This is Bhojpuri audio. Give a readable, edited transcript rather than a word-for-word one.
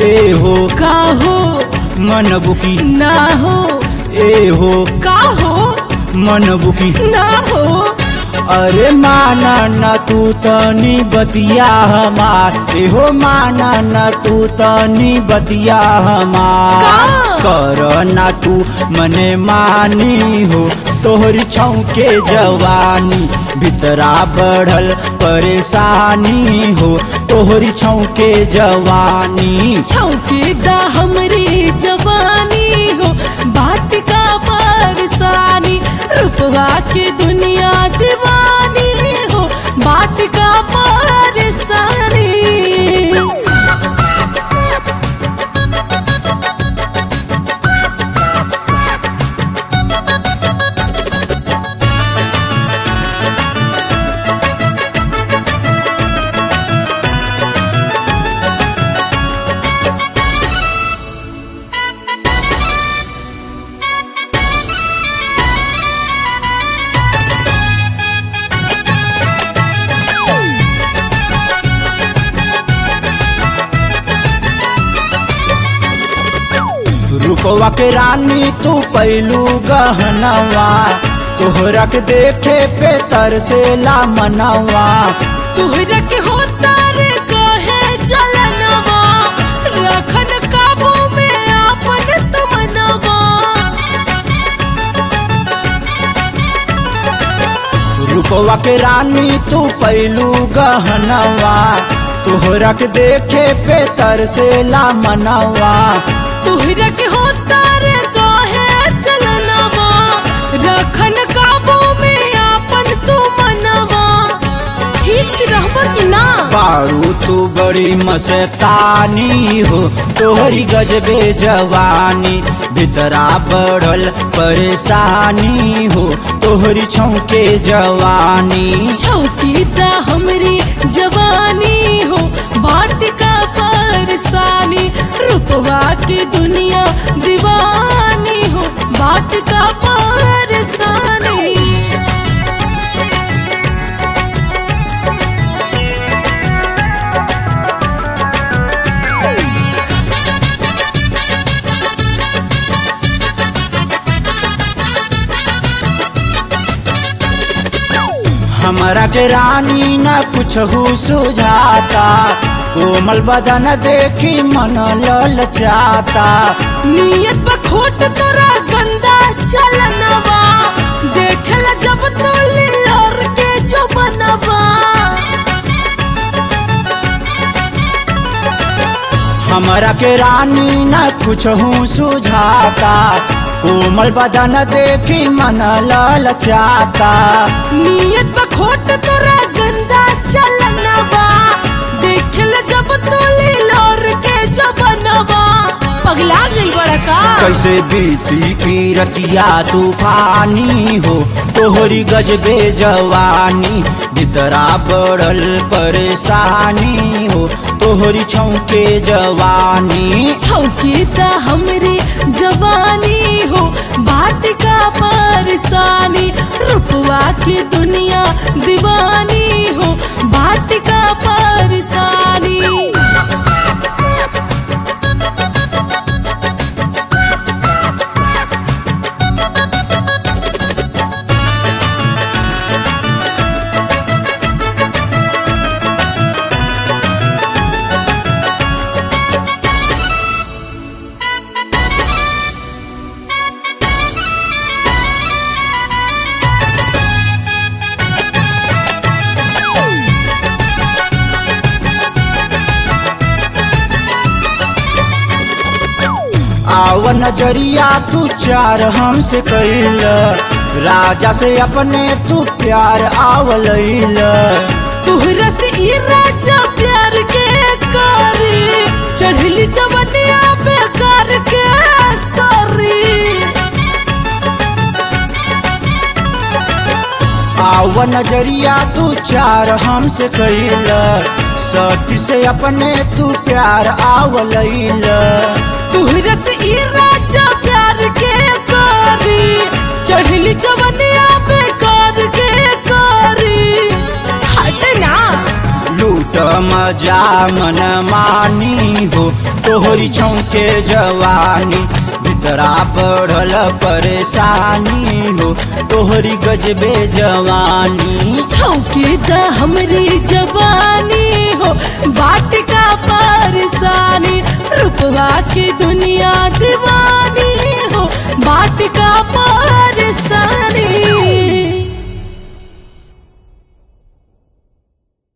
ए हो का हो मन बुकी ना हो ए हो का हो मन बुकी ना हो। अरे माना न तू तनी बतिया हमार ए हो माना न तू तनी बतिया हमार कर ना तू मने मानी हो तोहरी छौके जवानी भितरा बढ़ल परेशानी हो तोहरी छौके जवानी छौके दा हमरी जवानी हो बाट का परेशानी रुपवा के दुनिया दीवानी हो बाट का परेशानी। रूपवा के रानी तू पैलू गहनवा तोहरा के देखे पे तरसेला मनवा तुहरा के होता रे कहे जलनवा रखन काबू में आपन तमनवा। रूपवा के रानी तू पैलू गहनवा तोहरा के देखे पे तरसेला मनवा तुहरा के होता रे कहे जलनवा रखन काबू में आपन तू मनवा। ठीक से रहबा कि ना बारू तू बड़ी मस्तानी हो तोहरी गजबे जवानी भितरा बढ़ल परेशानी हो तोहरी छौके जवानी छौकी दा हमरी जवानी हो बाट का परेशानी रुपवा की दुनिया दीवानी हो बाट का परेशानी। हमरा के रानी न कुछ हो सुझाता कोमल बदन देखी मन ललचाता नियत पर खोट तोरा गंदा चलनवा देखला जब तो लिलोर के जो बनवा। हमरा के रानी न कुछ हो सुझाता कोमल बदन देखी मन ललचाता नियत पर खोट तोरा गंदा चलनवा देखला जब तो लिलोर के जो बनवा। पगला गई बड़ा का कैसे बीती की रतिया तूफानी हो तोहरी गजबे जवानी भितरा बढ़ल परेशानी हो तोहरी छौके जवानी छौकी दा हमरी जवानी हो बाट का परेशानी रुपवा की दुनिया दीवानी हो बाट का परेशानी। आव नजरिया तू चार हमसे कैल राजा से अपने तू प्यार आवलैल तुहरा से ई राजा प्यार के करी चढ़ली जवनिया बेकार के करी। आव नजरिया तू चार हमसे कैल सती से अपने तू प्यार आवलैल तुहरा से ई राजा प्यार के करी चढ़ली जवनिया बेकार के करी। हट ना लूट मजा मन मानी हो तो तोहरी चौके जवानी भीतरा बढ़ल परेशानी हो तोहरी गजबे जवानी छौके द हमरी जवानी हो बाट का परेशानी रुपवा की दुनिया